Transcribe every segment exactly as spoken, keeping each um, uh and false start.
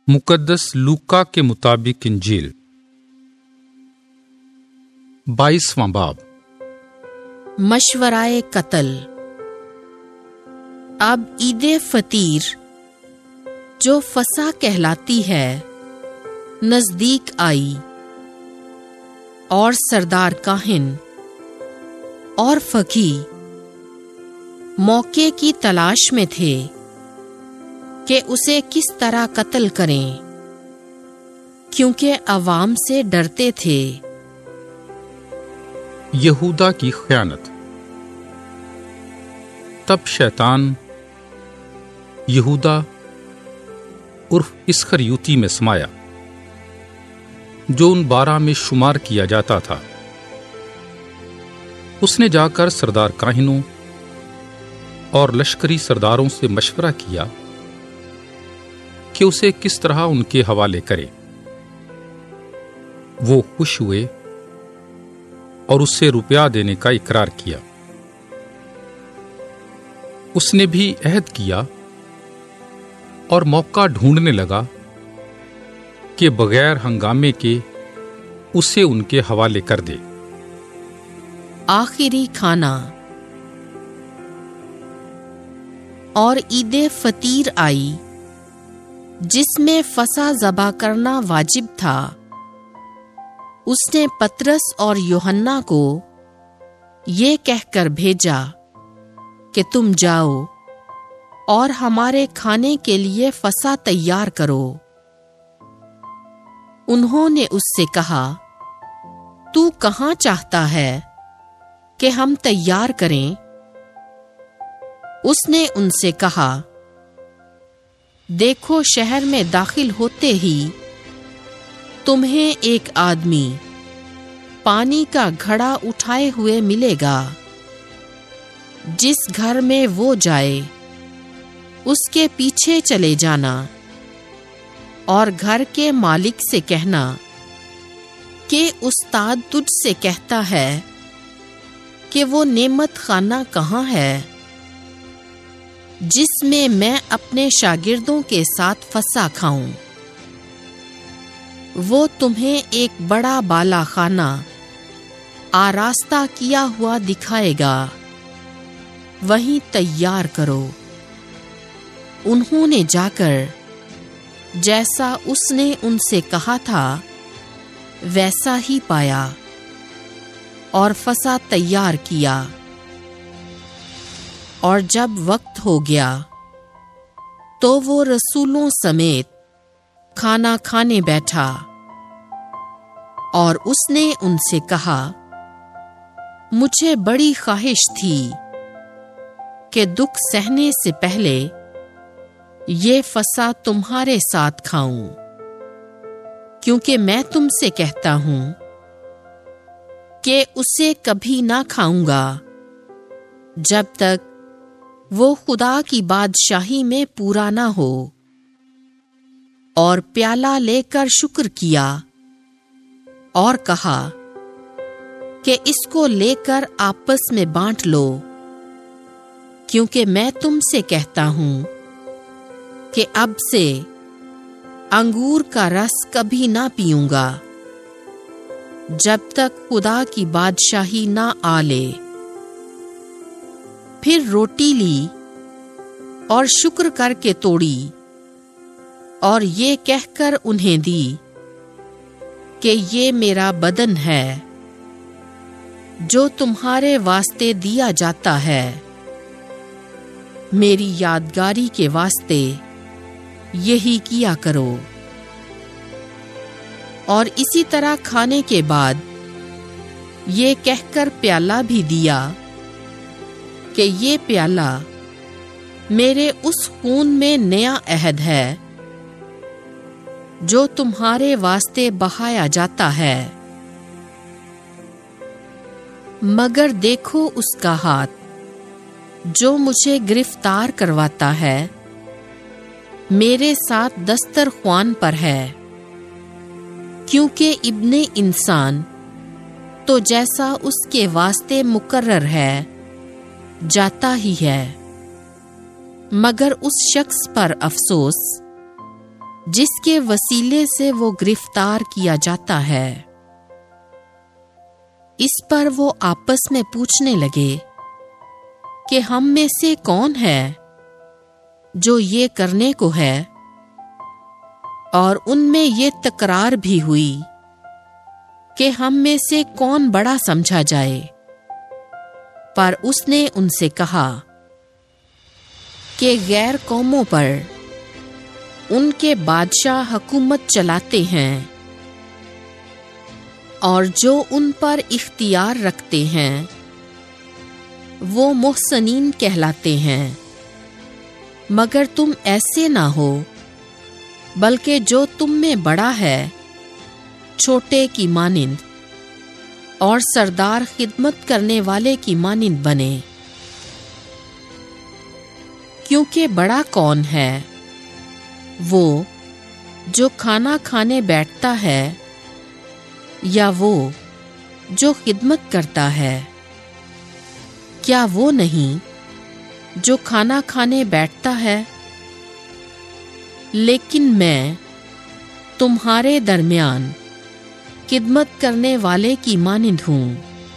مقدس لوکا کے مطابق انجیل بائیسواں باب۔ مشورۂ قتل۔ اب عید فطیر جو فصح کہلاتی ہے نزدیک آئی، اور سردار کاہن اور فقیہ موقع کی تلاش میں تھے کہ اسے کس طرح قتل کریں، کیونکہ عوام سے ڈرتے تھے۔ یہودا کی خیانت۔ تب شیطان یہودا عرف اسخریوتی میں سمایا، جو ان بارہ میں شمار کیا جاتا تھا۔ اس نے جا کر سردار کاہنوں اور لشکری سرداروں سے مشورہ کیا کہ اسے کس طرح ان کے حوالے کرے۔ وہ خوش ہوئے اور اس سے روپیہ دینے کا اقرار کیا۔ اس نے بھی عہد کیا اور موقع ڈھونڈنے لگا کہ بغیر ہنگامے کے اسے ان کے حوالے کر دے۔ آخری کھانا۔ اور عید فطیر آئی، جس میں فصح ذبح کرنا واجب تھا۔ اس نے پطرس اور یوحنا کو یہ کہہ کر بھیجا کہ تم جاؤ اور ہمارے کھانے کے لیے فصح تیار کرو۔ انہوں نے اس سے کہا، تو کہاں چاہتا ہے کہ ہم تیار کریں؟ اس نے ان سے کہا، دیکھو، شہر میں داخل ہوتے ہی تمہیں ایک آدمی پانی کا گھڑا اٹھائے ہوئے ملے گا۔ جس گھر میں وہ جائے اس کے پیچھے چلے جانا، اور گھر کے مالک سے کہنا کہ استاد تجھ سے کہتا ہے کہ وہ نعمت خانہ کہاں ہے، جس میں میں اپنے شاگردوں کے ساتھ فصح کھاؤں۔ وہ تمہیں ایک بڑا بالا خانہ آراستہ کیا ہوا دکھائے گا، وہیں تیار کرو۔ انہوں نے جا کر جیسا اس نے ان سے کہا تھا ویسا ہی پایا، اور فصح تیار کیا۔ اور جب وقت ہو گیا تو وہ رسولوں سمیت کھانا کھانے بیٹھا، اور اس نے ان سے کہا، مجھے بڑی خواہش تھی کہ دکھ سہنے سے پہلے یہ فصح تمہارے ساتھ کھاؤں، کیونکہ میں تم سے کہتا ہوں کہ اسے کبھی نہ کھاؤں گا جب تک وہ خدا کی بادشاہی میں پورا نہ ہو۔ اور پیالہ لے کر شکر کیا اور کہا کہ اس کو لے کر آپس میں بانٹ لو، کیونکہ میں تم سے کہتا ہوں کہ اب سے انگور کا رس کبھی نہ پیوں گا جب تک خدا کی بادشاہی نہ آ لے۔ پھر روٹی لی اور شکر کر کے توڑی، اور یہ کہہ کر انہیں دی کہ یہ میرا بدن ہے جو تمہارے واسطے دیا جاتا ہے۔ میری یادگاری کے واسطے یہی کیا کرو۔ اور اسی طرح کھانے کے بعد یہ کہہ کر پیالہ بھی دیا کہ یہ پیالہ میرے اس خون میں نیا عہد ہے جو تمہارے واسطے بہایا جاتا ہے۔ مگر دیکھو اس کا ہاتھ جو مجھے گرفتار کرواتا ہے، میرے ساتھ دسترخوان پر ہے، کیونکہ ابن انسان تو جیسا اس کے واسطے مقرر ہے جاتا ہی ہے۔ مگر اس شخص پر افسوس جس کے وسیلے سے وہ گرفتار کیا جاتا ہے۔ اس پر وہ آپس میں پوچھنے لگے کہ ہم میں سے کون ہے جو یہ کرنے کو ہے، اور ان میں یہ تکرار بھی ہوئی کہ ہم میں سے کون بڑا سمجھا جائے۔ پر اس نے ان سے کہا کہ غیر قوموں پر ان کے بادشاہ حکومت چلاتے ہیں، اور جو ان پر اختیار رکھتے ہیں وہ محسنین کہلاتے ہیں، مگر تم ایسے نہ ہو، بلکہ جو تم میں بڑا ہے چھوٹے کی مانند، اور سردار خدمت کرنے والے کی مانند بنے۔ کیونکہ بڑا کون ہے، وہ جو کھانا کھانے بیٹھتا ہے یا وہ جو خدمت کرتا ہے؟ کیا وہ نہیں جو کھانا کھانے بیٹھتا ہے؟ لیکن میں تمہارے درمیان خدمت کرنے والے کی مانند ہوں۔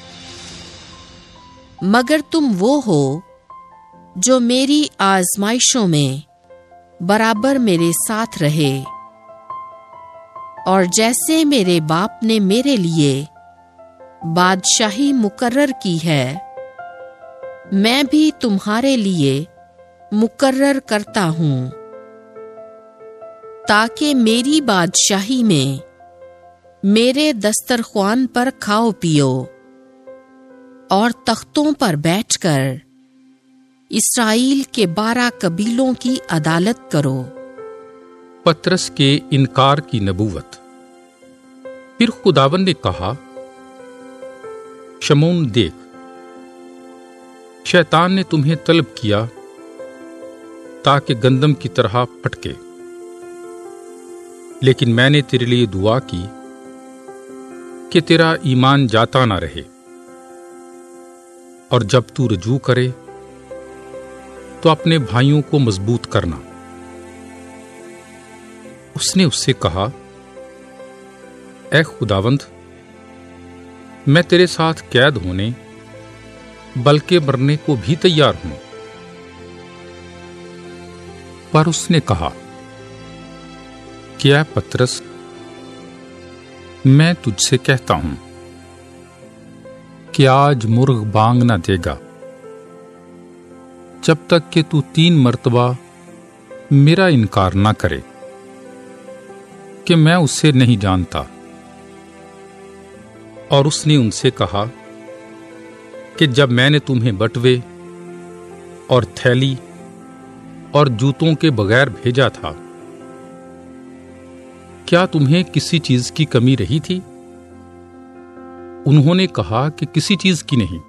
مگر تم وہ ہو جو میری آزمائشوں میں برابر میرے ساتھ رہے، اور جیسے میرے باپ نے میرے لیے بادشاہی مقرر کی ہے، میں بھی تمہارے لیے مقرر کرتا ہوں، تاکہ میری بادشاہی میں میرے دسترخوان پر کھاؤ پیو، اور تختوں پر بیٹھ کر اسرائیل کے بارہ قبیلوں کی عدالت کرو۔ پطرس کے انکار کی نبوت۔ پھر خداوند نے کہا، شمعون دیکھ، شیطان نے تمہیں طلب کیا تاکہ گندم کی طرح پھٹکے، لیکن میں نے تیرے لیے دعا کی کہ تیرا ایمان جاتا نہ رہے، اور جب تو رجوع کرے تو اپنے بھائیوں کو مضبوط کرنا۔ اس نے اس سے کہا، اے خداوند، میں تیرے ساتھ قید ہونے بلکہ مرنے کو بھی تیار ہوں۔ پر اس نے کہا کہ اے پطرس، میں تجھ سے کہتا ہوں کہ آج مرغ بانگ نہ دے گا جب تک کہ تو تین مرتبہ میرا انکار نہ کرے کہ میں اسے نہیں جانتا۔ اور اس نے ان سے کہا کہ جب میں نے تمہیں بٹوے اور تھیلی اور جوتوں کے بغیر بھیجا تھا، کیا تمہیں کسی چیز کی کمی رہی تھی؟ انہوں نے کہا کہ کسی چیز کی نہیں۔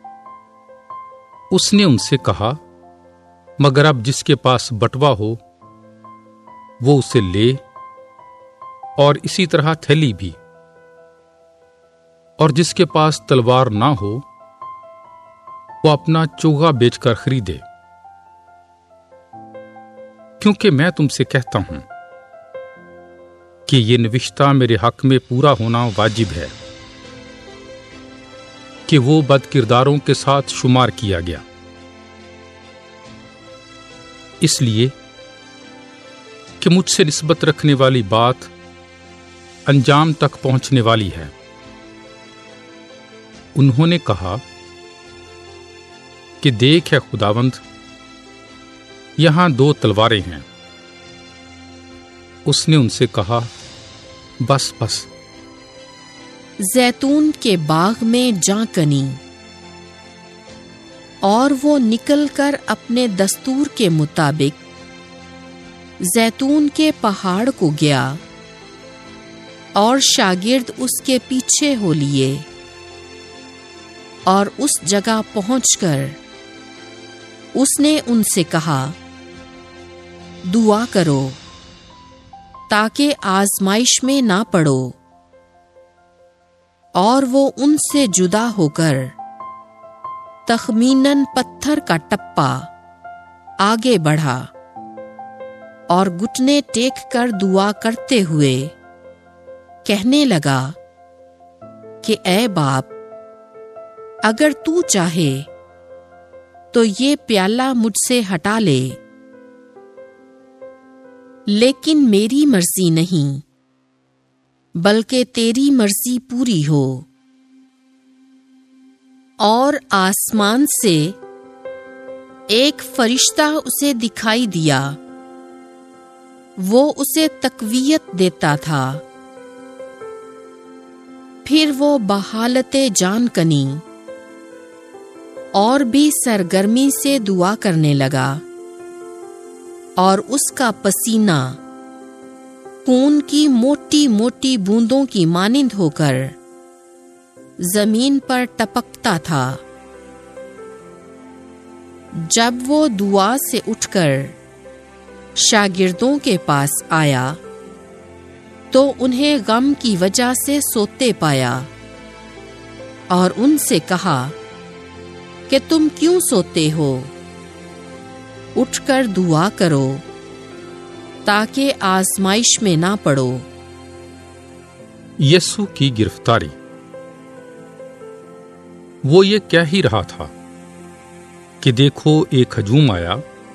اس نے ان سے کہا، مگر اب جس کے پاس بٹوا ہو وہ اسے لے، اور اسی طرح تھیلی بھی، اور جس کے پاس تلوار نہ ہو وہ اپنا چوغا بیچ کر خریدے، کیونکہ میں تم سے کہتا ہوں کہ یہ نوشتہ میرے حق میں پورا ہونا واجب ہے کہ وہ بد کرداروں کے ساتھ شمار کیا گیا، اس لیے کہ مجھ سے نسبت رکھنے والی بات انجام تک پہنچنے والی ہے۔ انہوں نے کہا کہ دیکھ ہے خداوند، یہاں دو تلواریں ہیں۔ اس نے ان سے کہا، بس بس۔ زیتون کے باغ میں جاں کنی، اور وہ نکل کر اپنے دستور کے مطابق زیتون کے پہاڑ کو گیا، اور شاگرد اس کے پیچھے ہو لیے، اور اس جگہ پہنچ کر اس نے ان سے کہا، دعا کرو تاکہ آزمائش میں نہ پڑو۔ اور وہ ان سے جدا ہو کر تخمیناً پتھر کا ٹپا آگے بڑھا، اور گھٹنے ٹیک کر دعا کرتے ہوئے کہنے لگا کہ اے باپ، اگر تو چاہے تو یہ پیالہ مجھ سے ہٹا لے، لیکن میری مرضی نہیں بلکہ تیری مرضی پوری ہو۔ اور آسمان سے ایک فرشتہ اسے دکھائی دیا، وہ اسے تقویت دیتا تھا۔ پھر وہ بحالت جان کنی اور بھی سرگرمی سے دعا کرنے لگا، اور اس کا پسینہ خون کی موٹی موٹی بوندوں کی مانند ہو کر زمین پر ٹپکتا تھا۔ جب وہ دعا سے اٹھ کر شاگردوں کے پاس آیا تو انہیں غم کی وجہ سے سوتے پایا، اور ان سے کہا کہ تم کیوں سوتے ہو؟ اٹھ کر دعا کرو تاکہ آزمائش میں نہ پڑو۔ یسوع کی گرفتاری۔ وہ یہ کہہ ہی رہا تھا کہ دیکھو ایک ہجوم آیا،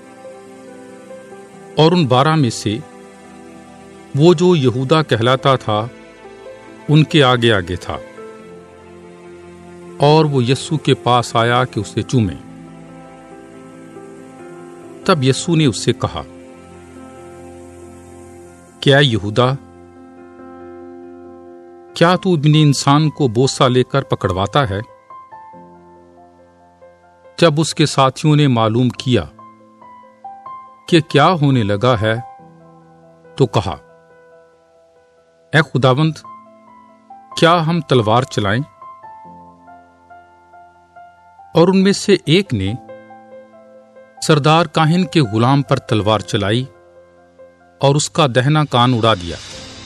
اور ان بارہ میں سے وہ جو یہودا کہلاتا تھا ان کے آگے آگے تھا، اور وہ یسوع کے پاس آیا کہ اسے چومے۔ تب یسوع نے اس سے کہا، کیا یہودا، کیا تو ابن انسان کو بوسہ لے کر پکڑواتا ہے؟ جب اس کے ساتھیوں نے معلوم کیا کہ کیا ہونے لگا ہے تو کہا، اے خداوند، کیا ہم تلوار چلائیں؟ اور ان میں سے ایک نے سردار کاہن کے غلام پر تلوار چلائی اور اس کا دہنا کان اڑا دیا۔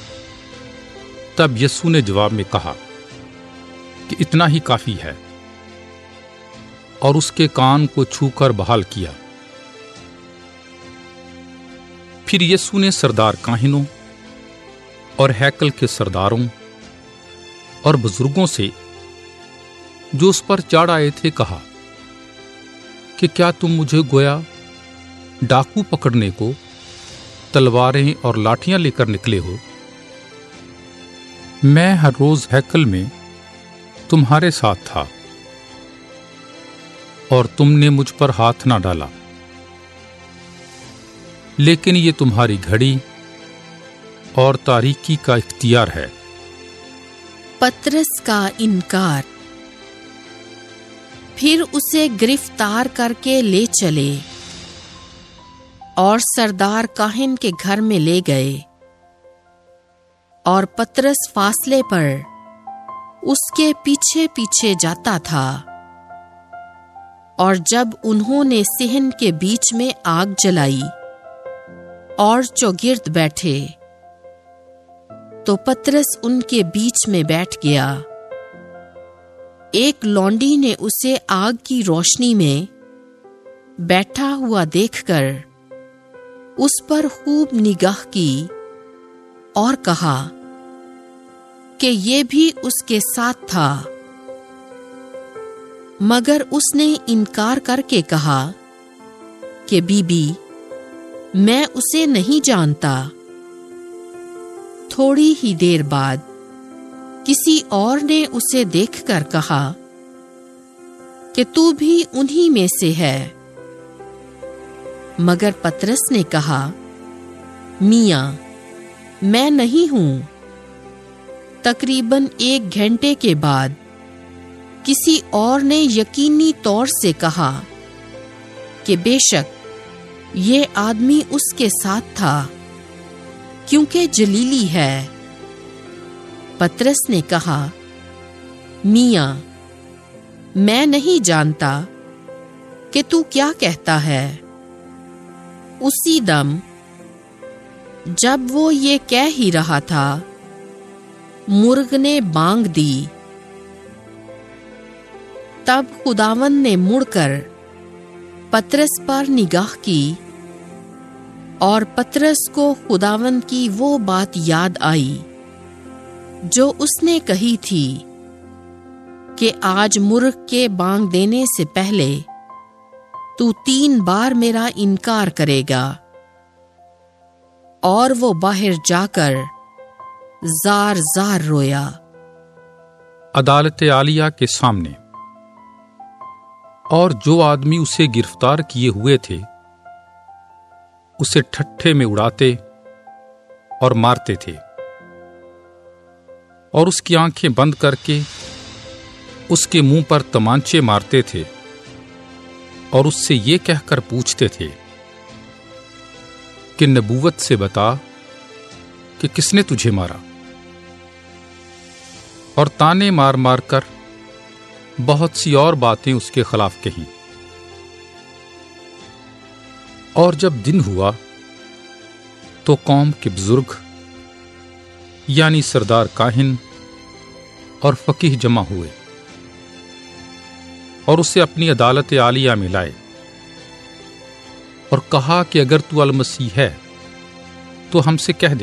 تب یسوع نے جواب میں کہا کہ اتنا ہی کافی ہے، اور اس کے کان کو چھو کر بحال کیا۔ پھر یسوع نے سردار کاہنوں اور ہیکل کے سرداروں اور بزرگوں سے جو اس پر چڑھ آئے تھے کہا کہ کیا تم مجھے گویا ڈاکو پکڑنے کو تلواریں اور لاٹھیاں لے کر نکلے ہو؟ میں ہر روز ہیکل میں تمہارے ساتھ تھا، اور تم نے مجھ پر ہاتھ نہ ڈالا، لیکن یہ تمہاری گھڑی اور تاریکی کا اختیار ہے۔ پطرس کا انکار۔ پھر اسے گرفتار کر کے لے چلے اور سردار کاہن کے گھر میں لے گئے، اور پطرس فاصلے پر اس کے پیچھے پیچھے جاتا تھا۔ اور جب انہوں نے صحن کے بیچ میں آگ جلائی اور چوگرد بیٹھے تو پطرس ان کے بیچ میں بیٹھ گیا۔ ایک لونڈی نے اسے آگ کی روشنی میں بیٹھا ہوا دیکھ کر اس پر خوب نگاہ کی اور کہا کہ یہ بھی اس کے ساتھ تھا، مگر اس نے انکار کر کے کہا کہ بی بی، میں اسے نہیں جانتا۔ تھوڑی ہی دیر بعد کسی اور نے اسے دیکھ کر کہا کہ تو بھی انہی میں سے ہے، مگر پطرس نے کہا، میاں، میں نہیں ہوں۔ تقریباً ایک گھنٹے کے بعد کسی اور نے یقینی طور سے کہا کہ بے شک یہ آدمی اس کے ساتھ تھا، کیونکہ جلیلی ہے۔ پطرس نے کہا، میاں، میں نہیں جانتا کہ تو کیا کہتا ہے۔ اسی دم جب وہ یہ کہہ ہی رہا تھا، مرغ نے بانگ دی۔ تب خداوند نے مڑ کر پطرس پر نگاہ کی اور پطرس کو خداوند کی وہ بات یاد آئی جو اس نے کہی تھی کہ آج مرغ کے بانگ دینے سے پہلے تو تین بار میرا انکار کرے گا، اور وہ باہر جا کر زار زار رویا۔ عدالت عالیہ کے سامنے اور جو آدمی اسے گرفتار کیے ہوئے تھے اسے ٹھٹھے میں اڑاتے اور مارتے تھے، اور اس کی آنکھیں بند کر کے اس کے منہ پر تمانچے مارتے تھے، اور اس سے یہ کہہ کر پوچھتے تھے کہ نبوت سے بتا کہ کس نے تجھے مارا، اور تانے مار مار کر بہت سی اور باتیں اس کے خلاف کہیں۔ اور جب دن ہوا تو قوم کے بزرگ یعنی سردار کاہن اور فقیہ جمع ہوئے اور اسے اپنی عدالت عالیہ میں لائے اور کہا کہ اگر تو المسیح ہے تو ہم سے کہہ دے۔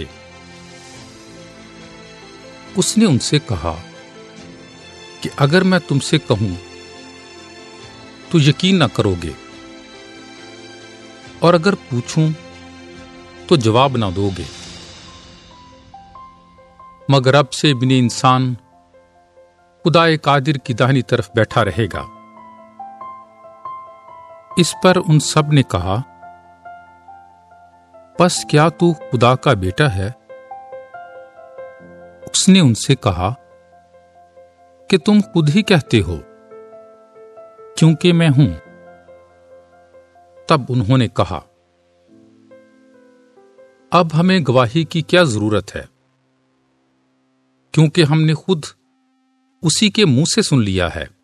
اس نے ان سے کہا کہ اگر میں تم سے کہوں تو یقین نہ کرو گے، اور اگر پوچھوں تو جواب نہ دو گے، مگر اب سے ابن انسان خدائے قادر کی داہنی طرف بیٹھا رہے گا۔ اس پر ان سب نے کہا، پس کیا تو خدا کا بیٹا ہے؟ اس نے ان سے کہا کہ تم خود ہی کہتے ہو کیونکہ میں ہوں۔ تب انہوں نے کہا، اب ہمیں گواہی کی کیا ضرورت ہے، کیونکہ ہم نے خود اسی کے منہ سے سن لیا ہے۔